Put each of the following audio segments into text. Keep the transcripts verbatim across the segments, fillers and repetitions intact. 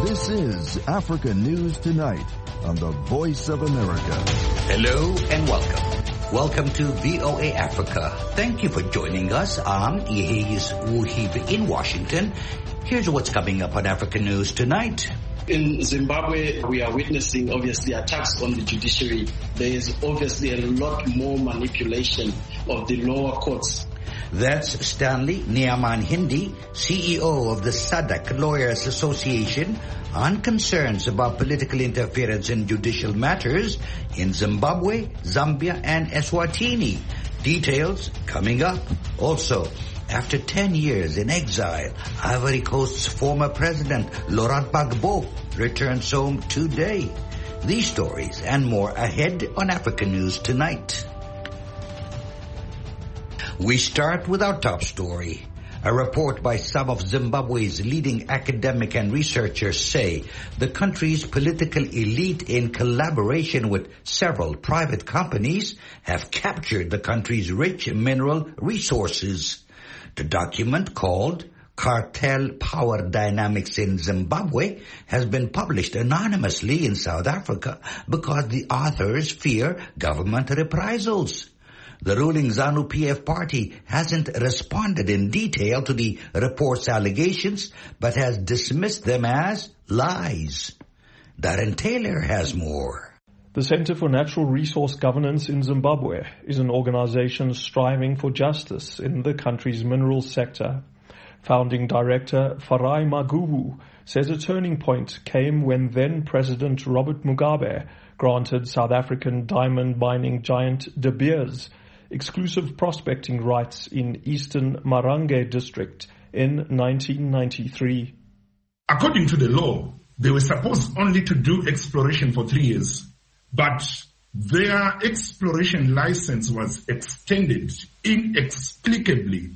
This is Africa News Tonight on the Voice of America. Hello and welcome. Welcome to V O A Africa. Thank you for joining us. I'm Ihis Wuhibe in Washington. Here's what's coming up on Africa News Tonight. In Zimbabwe, we are witnessing, obviously, attacks on the judiciary. There is obviously a lot more manipulation of the lower courts. That's Stanley Nyaman-Hindi, C E O of the S A D C Lawyers Association, on concerns about political interference in judicial matters in Zimbabwe, Zambia, and Eswatini. Details coming up. Also, after ten years in exile, Ivory Coast's former president, Laurent Gbagbo, returns home today. These stories and more ahead on Africa News Tonight. We start with our top story. A report by some of Zimbabwe's leading academic and researchers say the country's political elite, in collaboration with several private companies, have captured the country's rich mineral resources. The document, called Cartel Power Dynamics in Zimbabwe, has been published anonymously in South Africa because the authors fear government reprisals. The ruling ZANU-P F party hasn't responded in detail to the report's allegations, but has dismissed them as lies. Darren Taylor has more. The Center for Natural Resource Governance in Zimbabwe is an organization striving for justice in the country's minerals sector. Founding director Farai Maguwu says a turning point came when then-President Robert Mugabe granted South African diamond mining giant De Beers exclusive prospecting rights in eastern Marange district in nineteen ninety-three. According to the law, they were supposed only to do exploration for three years, but their exploration license was extended inexplicably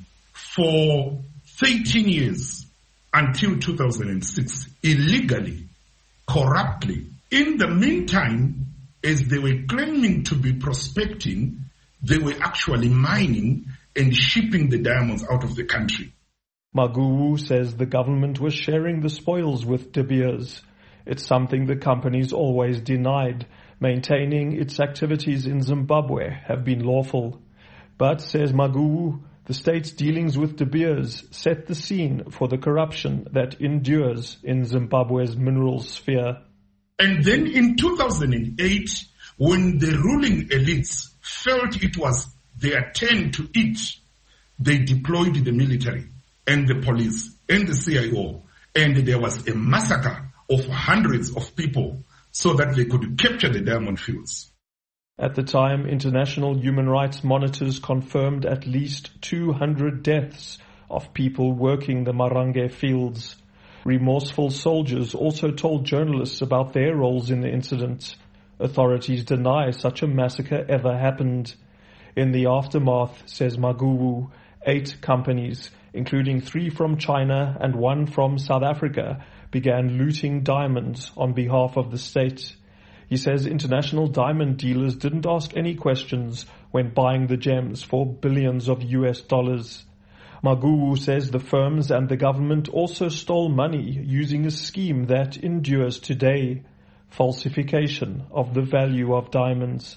for thirteen years until two thousand six, illegally, corruptly. In the meantime, as they were claiming to be prospecting, they were actually mining and shipping the diamonds out of the country. Maguwu says the government was sharing the spoils with De Beers. It's something the company's always denied, maintaining its activities in Zimbabwe have been lawful. But, says Maguwu, the state's dealings with De Beers set the scene for the corruption that endures in Zimbabwe's minerals sphere. And then in two thousand eight, when the ruling elites felt it was their turn to eat, they deployed the military and the police and the C I O, and there was a massacre of hundreds of people so that they could capture the diamond fields. At the time, international human rights monitors confirmed at least two hundred deaths of people working the Marange fields. Remorseful soldiers also told journalists about their roles in the incident. Authorities deny such a massacre ever happened. In the aftermath, says Maguwu, eight companies, including three from China and one from South Africa, began looting diamonds on behalf of the state. He says international diamond dealers didn't ask any questions when buying the gems for billions of U S dollars. Maguwu says the firms and the government also stole money using a scheme that endures today: falsification of the value of diamonds.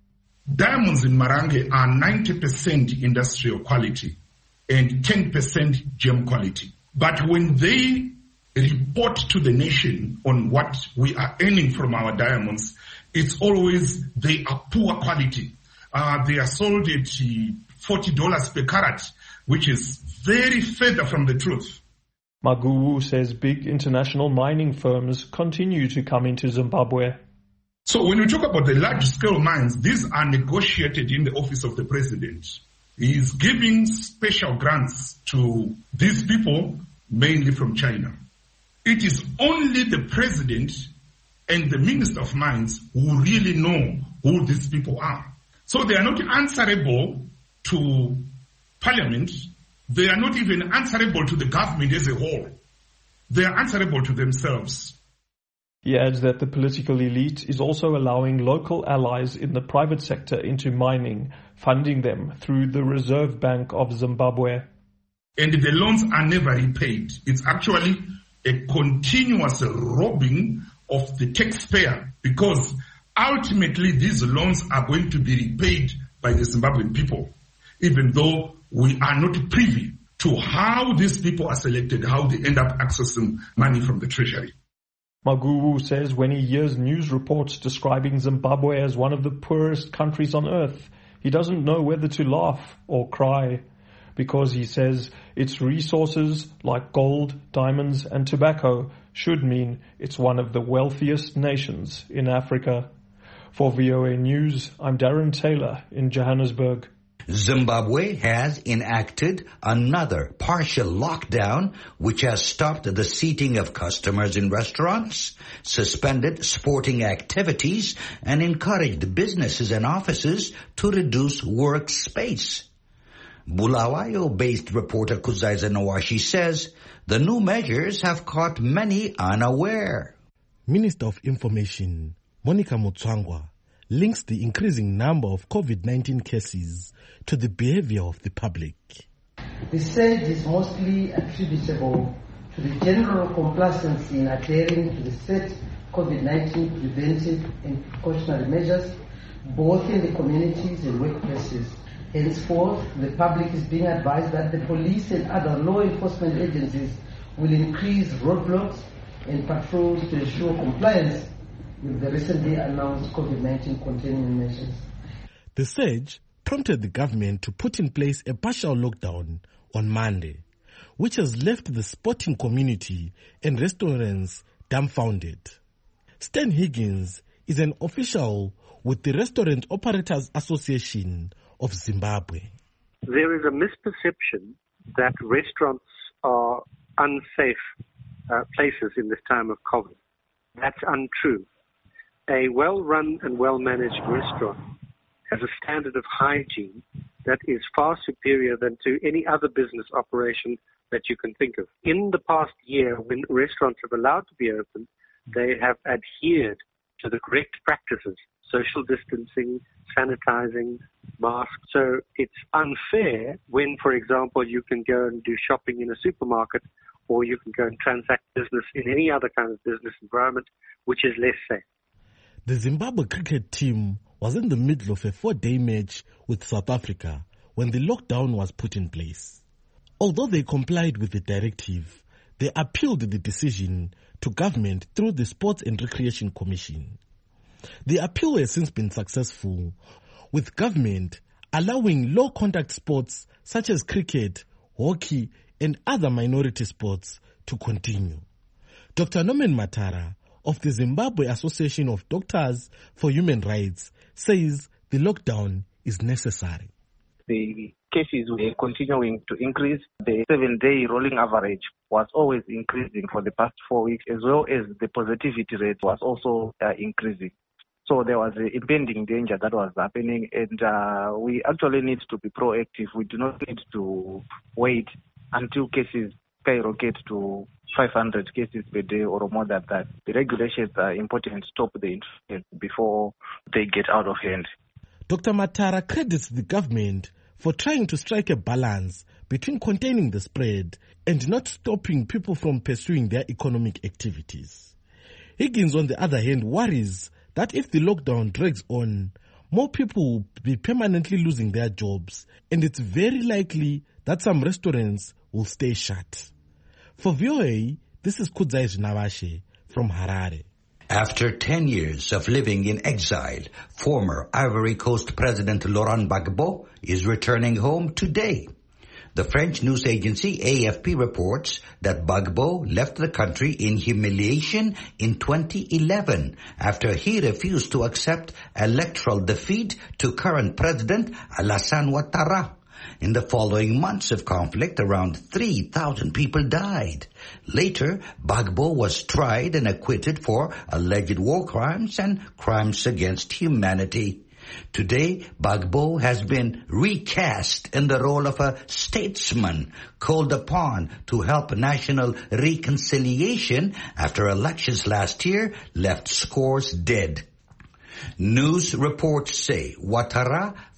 Diamonds in Marange are ninety percent industrial quality and ten percent gem quality. But when they report to the nation on what we are earning from our diamonds, it's always they are poor quality. Uh, they are sold at forty dollars per carat, which is very further from the truth. Maguwu says big international mining firms continue to come into Zimbabwe. So when we talk about the large-scale mines, these are negotiated in the office of the president. He is giving special grants to these people, mainly from China. It is only the president and the Minister of Mines who really know who these people are. So they are not answerable to Parliament. They are not even answerable to the government as a whole. They are answerable to themselves. He adds that the political elite is also allowing local allies in the private sector into mining, funding them through the Reserve Bank of Zimbabwe. And the loans are never repaid. It's actually a continuous robbing of the taxpayer, because ultimately these loans are going to be repaid by the Zimbabwean people, even though we are not privy to how these people are selected, how they end up accessing money from the treasury. Maguwu says when he hears news reports describing Zimbabwe as one of the poorest countries on earth, he doesn't know whether to laugh or cry, because he says its resources like gold, diamonds and tobacco should mean it's one of the wealthiest nations in Africa. For V O A News, I'm Darren Taylor in Johannesburg. Zimbabwe has enacted another partial lockdown, which has stopped the seating of customers in restaurants, suspended sporting activities, and encouraged businesses and offices to reduce workspace. Bulawayo-based reporter Kuzaiza Nawashi says the new measures have caught many unaware. Minister of Information Monica Mutswangwa links the increasing number of COVID nineteen cases to the behavior of the public. The surge is mostly attributable to the general complacency in adhering to the set COVID nineteen preventive and precautionary measures, both in the communities and workplaces. Henceforth, the public is being advised that the police and other law enforcement agencies will increase roadblocks and patrols to ensure compliance with the recently announced COVID nineteen containment measures. The surge prompted the government to put in place a partial lockdown on Monday, which has left the sporting community and restaurants dumbfounded. Stan Higgins is an official with the Restaurant Operators Association of Zimbabwe. There is a misperception that restaurants are unsafe uh, places in this time of COVID. That's untrue. A well-run and well-managed restaurant has a standard of hygiene that is far superior than to any other business operation that you can think of. In the past year, when restaurants have allowed to be open, they have adhered to the correct practices: social distancing, sanitizing, masks. So it's unfair when, for example, you can go and do shopping in a supermarket, or you can go and transact business in any other kind of business environment, which is less safe. The Zimbabwe cricket team was in the middle of a four-day match with South Africa when the lockdown was put in place. Although they complied with the directive, they appealed the decision to government through the Sports and Recreation Commission. The appeal has since been successful, with government allowing low-contact sports such as cricket, hockey, and other minority sports to continue. Doctor Norman Matara of the Zimbabwe Association of Doctors for Human Rights says the lockdown is necessary. The cases were continuing to increase. The seven-day rolling average was always increasing for the past four weeks, as well as the positivity rate was also uh, increasing. So there was an impending danger that was happening, and uh, we actually need to be proactive. We do not need to wait until cases skyrocket to five hundred cases per day or more than that. The regulations are important to stop the infection before they get out of hand. Doctor Matara credits the government for trying to strike a balance between containing the spread and not stopping people from pursuing their economic activities. Higgins, on the other hand, worries that if the lockdown drags on, more people will be permanently losing their jobs, and it's very likely that some restaurants will stay shut. For V O A, this is Kuzaiza Nawashi from Harare. After ten years of living in exile, former Ivory Coast President Laurent Gbagbo is returning home today. The French news agency A F P reports that Gbagbo left the country in humiliation in twenty eleven after he refused to accept electoral defeat to current President Alassane Ouattara. In the following months of conflict, around three thousand people died. Later, Gbagbo was tried and acquitted for alleged war crimes and crimes against humanity. Today, Gbagbo has been recast in the role of a statesman called upon to help national reconciliation after elections last year left scores dead. News reports say Ouattara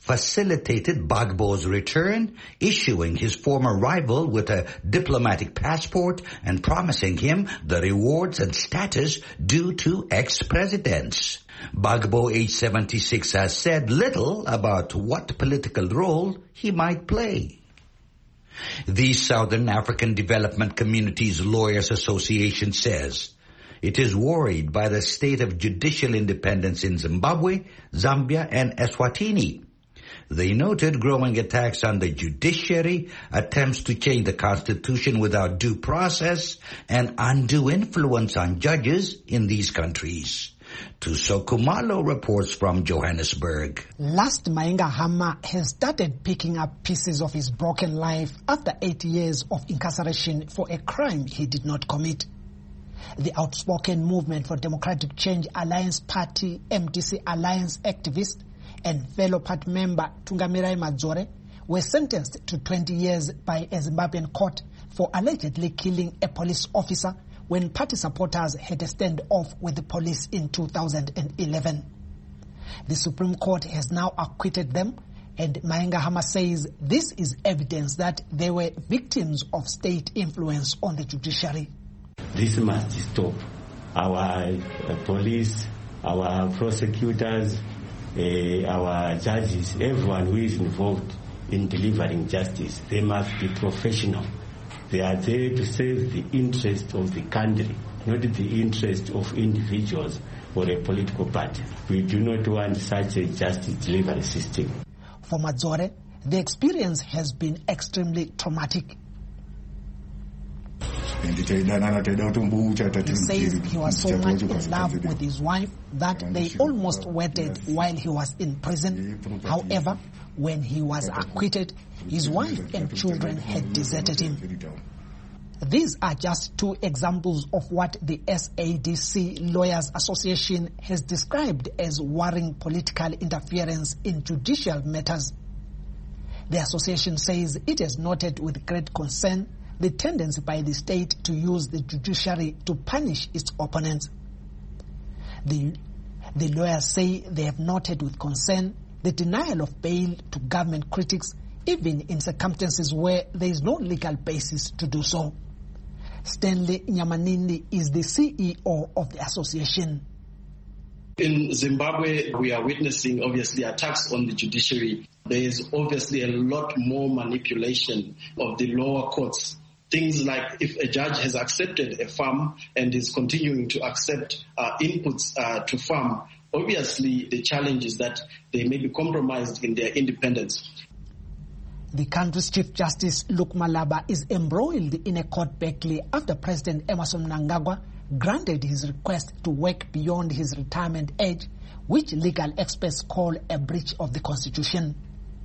facilitated Gbagbo's return, issuing his former rival with a diplomatic passport and promising him the rewards and status due to ex-presidents. Gbagbo, age seventy-six, has said little about what political role he might play. The Southern African Development Communities Lawyers Association says it is worried by the state of judicial independence in Zimbabwe, Zambia, and Eswatini. They noted growing attacks on the judiciary, attempts to change the constitution without due process, and undue influence on judges in these countries. Tuso Kumalo reports from Johannesburg. Last Maenga Hama has started picking up pieces of his broken life after eight years of incarceration for a crime he did not commit. The outspoken Movement for Democratic Change Alliance Party, M D C Alliance activist, and fellow party member Tungamirai Madzore were sentenced to twenty years by a Zimbabwean court for allegedly killing a police officer when party supporters had a standoff with the police in two thousand eleven. The Supreme Court has now acquitted them, and Maenga Hama says this is evidence that they were victims of state influence on the judiciary. This must stop. Our uh, police, our prosecutors, uh, our judges, everyone who is involved in delivering justice, they must be professional. They are there to serve the interest of the country, not the interest of individuals or a political party. We do not want such a justice delivery system. For Madzore, the experience has been extremely traumatic. He says he was so much in love with his wife that they almost waited while he was in prison. However, when he was acquitted, his wife and children had deserted him. These are just two examples of what the S A D C Lawyers Association has described as worrying political interference in judicial matters. The association says it has noted with great concern the tendency by the state to use the judiciary to punish its opponents. The, the lawyers say they have noted with concern the denial of bail to government critics, even in circumstances where there is no legal basis to do so. Stanley Nyamanini is the C E O of the association. In Zimbabwe, we are witnessing, obviously, attacks on the judiciary. There is obviously a lot more manipulation of the lower courts. Things like if a judge has accepted a farm and is continuing to accept uh, inputs uh, to farm, obviously the challenge is that they may be compromised in their independence. The country's Chief Justice Luke Malaba is embroiled in a court battle after President Emmerson Mnangagwa granted his request to work beyond his retirement age, which legal experts call a breach of the Constitution.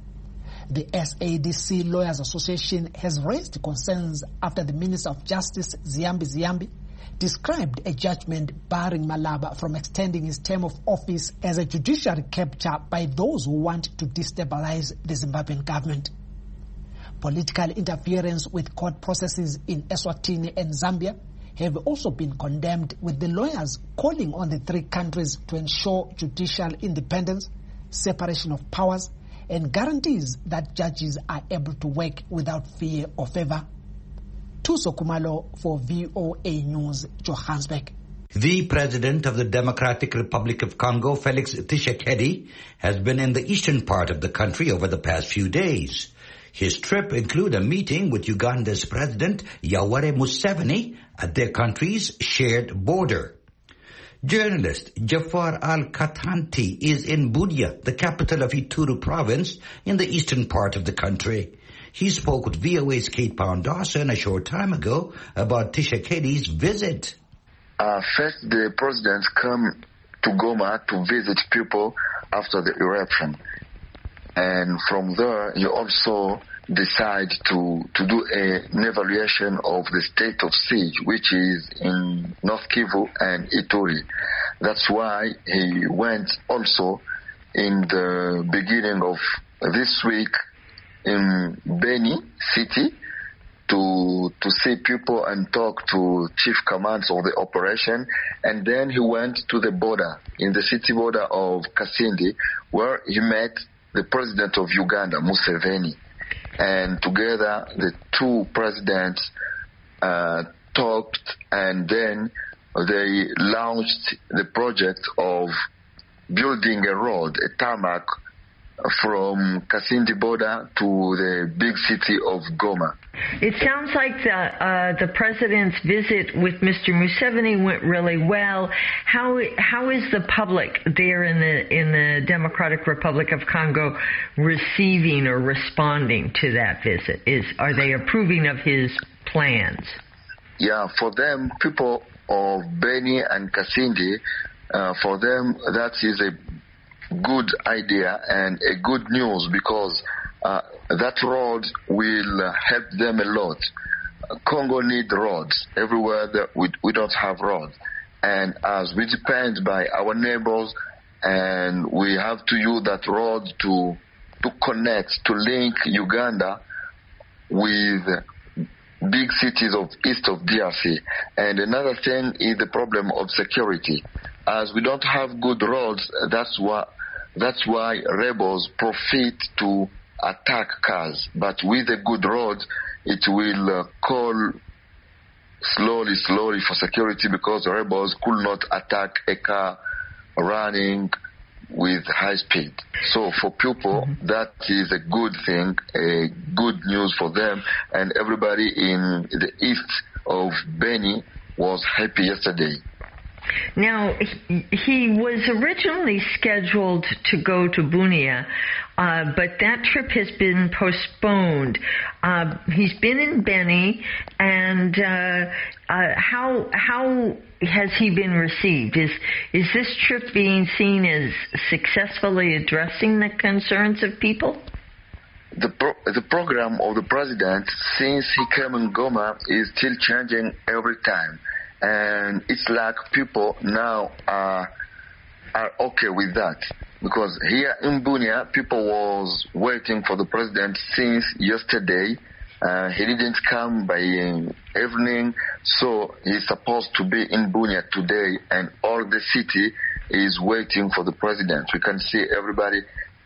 The S A D C Lawyers Association has raised concerns after the Minister of Justice, Ziyambi Ziyambi, described a judgment barring Malaba from extending his term of office as a judiciary capture by those who want to destabilize the Zimbabwean government. Political interference with court processes in Eswatini and Zambia have also been condemned, with the lawyers calling on the three countries to ensure judicial independence, separation of powers, and guarantees that judges are able to work without fear or favor. Tuso Kumalo for V O A News, Johannesburg. The president of the Democratic Republic of Congo, Felix Tshisekedi, has been in the eastern part of the country over the past few days. His trip includes a meeting with Uganda's President Yoweri Museveni at their country's shared border. Journalist Jafar Al-Katanti is in Bunia, the capital of Ituri province in the eastern part of the country. He spoke with V O A's Kate Pound-Dawson a short time ago about Tshisekedi's visit. Uh, first, the president came to Goma to visit people after the eruption. And from there, he also decided to, to do a, an evaluation of the state of siege, which is in North Kivu and Ituri. That's why he went also in the beginning of this week in Beni City to to see people and talk to chief commands of the operation. And then he went to the border, in the city border of Kasindi, where he met the president of Uganda, Museveni. And together, the two presidents uh, talked, and then they launched the project of building a road, a tarmac, from Kasindi border to the big city of Goma. It sounds like the, uh, the president's visit with Mister Museveni went really well. How how is the public there in the in the Democratic Republic of Congo receiving or responding to that visit? Is are they approving of his plans? Yeah, for them, people of Beni and Kasindi, uh, for them that is a good idea and a good news, because uh, that road will help them a lot. Congo need roads everywhere that we, we don't have roads, and as we depend by our neighbors, and we have to use that road to to connect, to link Uganda with big cities of east of D R C. And another thing is the problem of security. As we don't have good roads, that's why That's why rebels profit to attack cars. But with a good road, it will uh, call slowly, slowly for security, because the rebels could not attack a car running with high speed. So for people, mm-hmm. that is a good thing, a good news for them. And everybody in the east of Beni was happy yesterday. Now, he, he was originally scheduled to go to Bunia, uh, but that trip has been postponed. Uh, he's been in Beni, and uh, uh, how how has he been received? Is is this trip being seen as successfully addressing the concerns of people? The pro- the program of the president since he came in Goma is still changing every time. And it's like people now are are okay with that, because here in Bunia, people was waiting for the president since yesterday. Uh, he didn't come by evening, so he's supposed to be in Bunia today, and all the city is waiting for the president. We can see everybody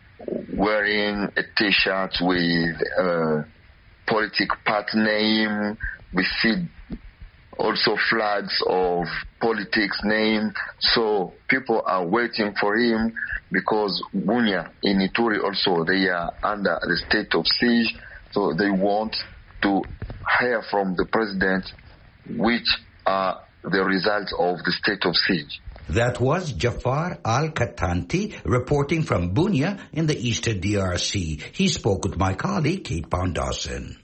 wearing a T-shirt with a political party name. We see also flags of politics name. So people are waiting for him, because Bunia in Ituri also, they are under the state of siege. So they want to hear from the president which are the results of the state of siege. That was Jafar Al-Katanti reporting from Bunia in the eastern D R C. He spoke with my colleague Kate Pound-Dawson.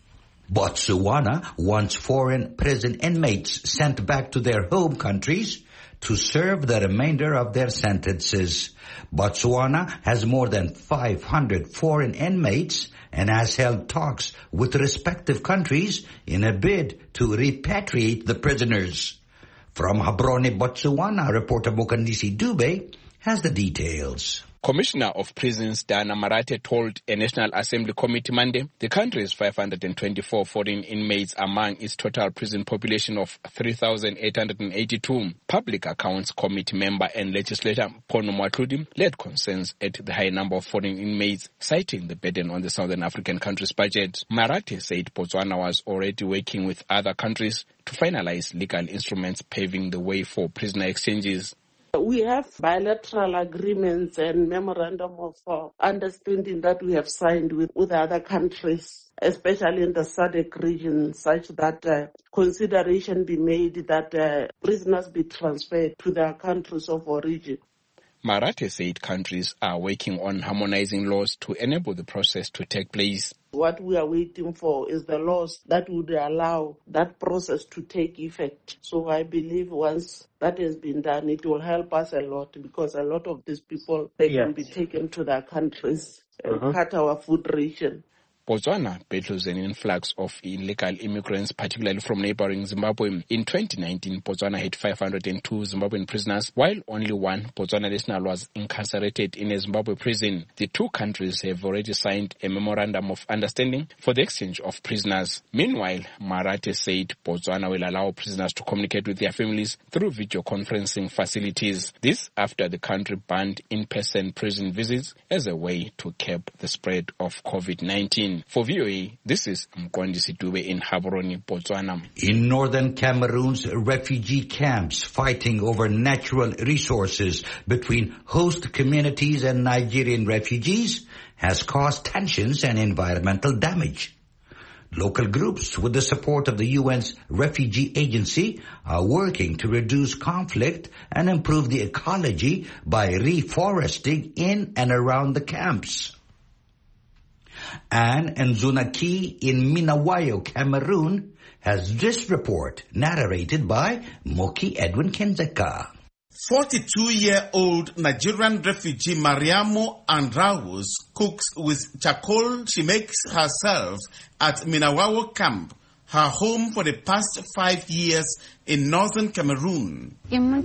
Botswana wants foreign prison inmates sent back to their home countries to serve the remainder of their sentences. Botswana has more than five hundred foreign inmates and has held talks with respective countries in a bid to repatriate the prisoners. From Gaborone, Botswana, reporter Mokandisi Dube has the details. Commissioner of Prisons Dana Marate told a National Assembly committee Monday the country's five hundred twenty-four foreign inmates among its total prison population of three thousand eight hundred eighty-two. Public Accounts Committee member and legislator Pono Mwatludi led concerns at the high number of foreign inmates, citing the burden on the Southern African country's budget. Marate said Botswana was already working with other countries to finalize legal instruments paving the way for prisoner exchanges. We have bilateral agreements and memorandum of uh, understanding that we have signed with, with other countries, especially in the S A D C region, such that uh, consideration be made that uh, prisoners be transferred to their countries of origin. Marate said countries are working on harmonizing laws to enable the process to take place. What we are waiting for is the laws that would allow that process to take effect. So I believe once that has been done, it will help us a lot, because a lot of these people, they yes. can be taken to their countries and uh-huh. cut our food ration. Botswana battles an influx of illegal immigrants, particularly from neighboring Zimbabwe. In twenty nineteen, Botswana had five hundred two Zimbabwean prisoners, while only one Botswana national was incarcerated in a Zimbabwe prison. The two countries have already signed a memorandum of understanding for the exchange of prisoners. Meanwhile, Marate said Botswana will allow prisoners to communicate with their families through video conferencing facilities. This after the country banned in-person prison visits as a way to curb the spread of COVID nineteen. For V O A, this is Mkwandisi Dube in Gaborone, Botswana. In northern Cameroon's refugee camps, fighting over natural resources between host communities and Nigerian refugees has caused tensions and environmental damage. Local groups, with the support of the U N's Refugee Agency, are working to reduce conflict and improve the ecology by reforesting in and around the camps. Anne Nzunaki in Minawayo, Cameroon, has this report narrated by Moki Edwin Kenzeka. forty-two-year-old Nigerian refugee Mariamo Andraus cooks with charcoal she makes herself at Minawayo camp, her home for the past five years in northern Cameroon.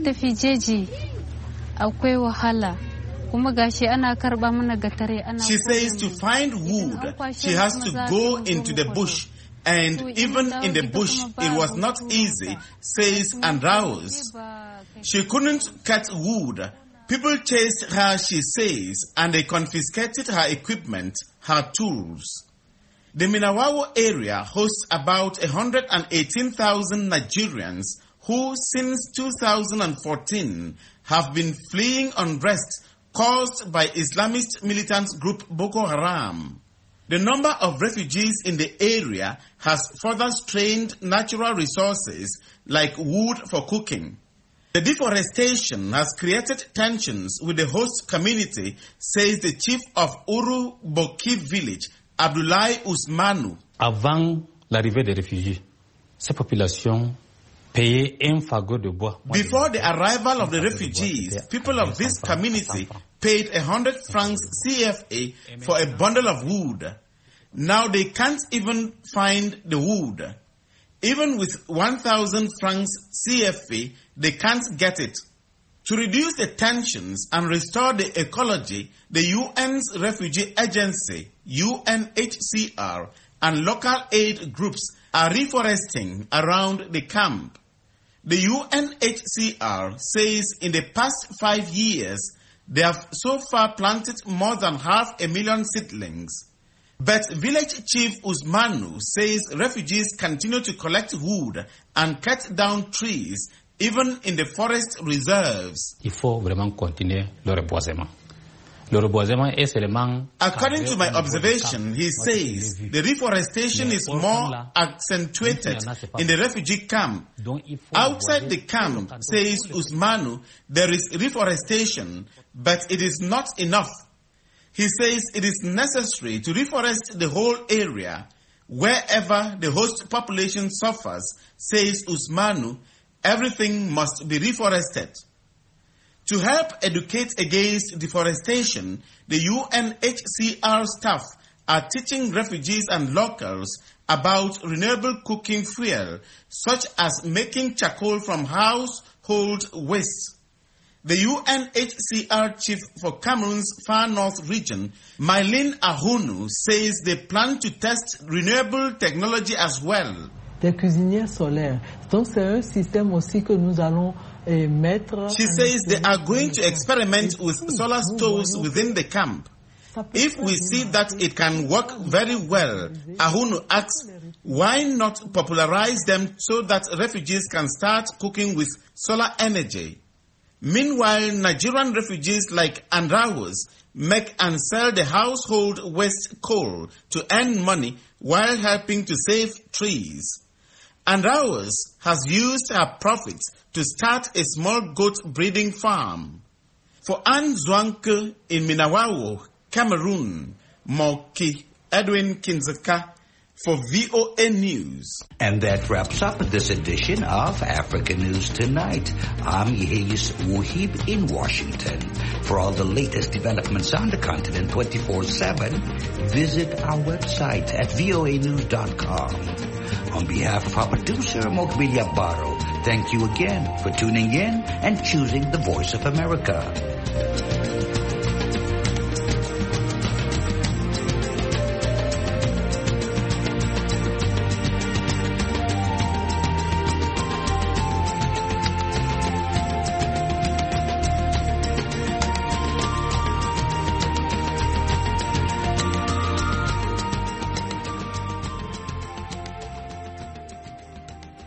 She says to find wood, she has to go into the bush, and even in the bush, it was not easy, says Andraus. She couldn't cut wood. People chased her, she says, and they confiscated her equipment, her tools. The Minawayo area hosts about one hundred eighteen thousand Nigerians who, since two thousand fourteen, have been fleeing unrest caused by Islamist militant group Boko Haram. The number of refugees in the area has further strained natural resources like wood for cooking. The deforestation has created tensions with the host community, says the chief of Uru Boki village, Abdoulaye Ousmane. Avant l'arrivée des réfugiés, ces populations payaient un fagot de bois. Before the arrival of the refugees, people of this community paid one hundred francs C F A for a bundle of wood. Now they can't even find the wood. Even with one thousand francs C F A, they can't get it. To reduce the tensions and restore the ecology, the U N's Refugee Agency, U N H C R, and local aid groups are reforesting around the camp. The U N H C R says in the past five years, they have so far planted more than half a million seedlings. But village chief Ousmane says refugees continue to collect wood and cut down trees, even in the forest reserves. Il faut vraiment continuer le reboisement. Le reboisement est seulement. According to my observation, he says the reforestation is more accentuated in the refugee camp. Outside the camp, says Ousmane, there is reforestation, but it is not enough. He says it is necessary to reforest the whole area. Wherever the host population suffers, says Ousmane, everything must be reforested. To help educate against deforestation, the U N H C R staff are teaching refugees and locals about renewable cooking fuel, such as making charcoal from household waste. The U N H C R chief for Cameroon's far north region, Mylene Ahunu, says they plan to test renewable technology as well. Des cuisinières solaires. Donc c'est un système aussi que nous allons eh, mettre. She says they are going to experiment with solar stoves within the camp. If we see that it can work very well, Ahunu asks, why not popularize them so that refugees can start cooking with solar energy? Meanwhile, Nigerian refugees like Andraus make and sell the household waste coal to earn money while helping to save trees. Andraus has used her profits to start a small goat breeding farm. For Anne Zwanke in Minawayo, Cameroon, Moki Edwin Kinzeka, for V O A News. And that wraps up this edition of Africa News Tonight. I'm Yehis Wuhib in Washington. For all the latest developments on the continent twenty-four seven, visit our website at voa news dot com. On behalf of our producer, Mokbilia Baro, thank you again for tuning in and choosing the Voice of America.